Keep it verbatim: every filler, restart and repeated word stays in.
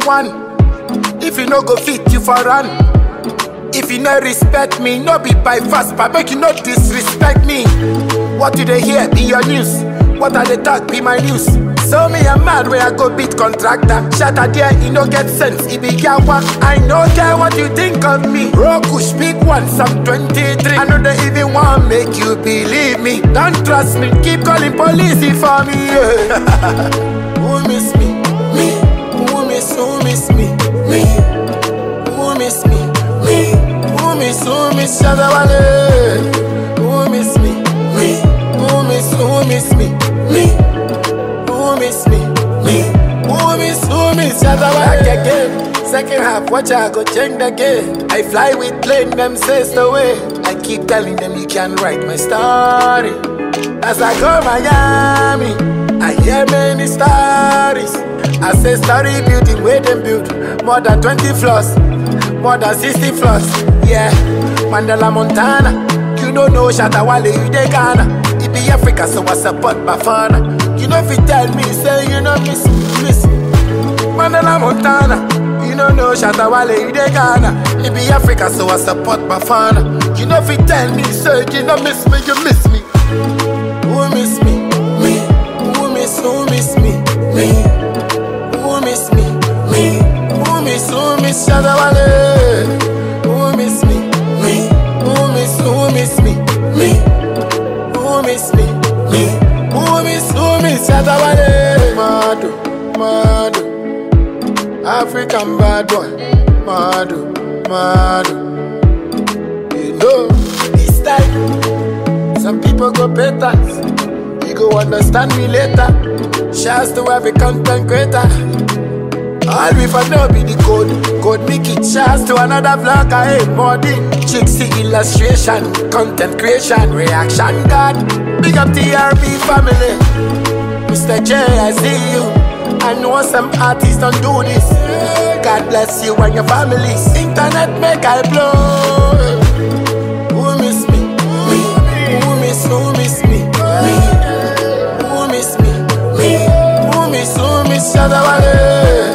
one. If you no go fit, you for run. If you no respect me, no be by fast, but make you no disrespect me. What do they hear? Be your news. What are they talk? Be my news. So me a mad where I go beat contractor. Shatter there, he no get sense. He be yawa. I no care what you think of me. Roku speak once, I'm twenty-three. I know they even want make you believe me. Don't trust me, keep calling police for me. Yeah. Who miss me? Me. Who miss? Who miss me? Me. Who miss me? Me. Who miss? Who miss? Shadawale. Who miss me? Me. Who miss? Who miss me? Me. Who miss me? Me. Who miss? Who miss? Shadawale. Back again. Second half, watch I go change the game. I fly with plane, them says the way. I keep telling them you can write my story. As I go Miami, I hear many stories. I say story building, where them build more than twenty floors, more than sixty floors. Yeah, Mandela Montana, you don't know Shatawale, you de Ghana. It be Africa, so I support Bafana. You know if you tell me, say you know miss me, miss me. Mandela Montana, you don't know Shatawale, you de Ghana. It be Africa, so I support Bafana. You know if you tell me, say you know miss me, you miss me. Who miss me? Me. Who miss? Who miss me? Me. Who miss me? Me. Who miss? Who miss? Shadawale. Who miss me? Me. Who miss? Who miss me? Me. Who miss me? Me. Who miss? Who miss? Shadawale. Madu, Madu, African bad boy. Madu, Madu. You know this time some people go pay tax. You go understand me later. Shouts to every content creator. All we for know be the code. Code make it. Shouts to another vlogger. Hey, modding, Chixie illustration, content creation, reaction God. Big up T R B family. Mister J, I see you. I know some artists don't do this. God bless you and your families. Internet make I blow. Who miss me? Me. Who miss? Who miss me? Me. Who miss me? Me. Who miss? Who miss? Shadawale.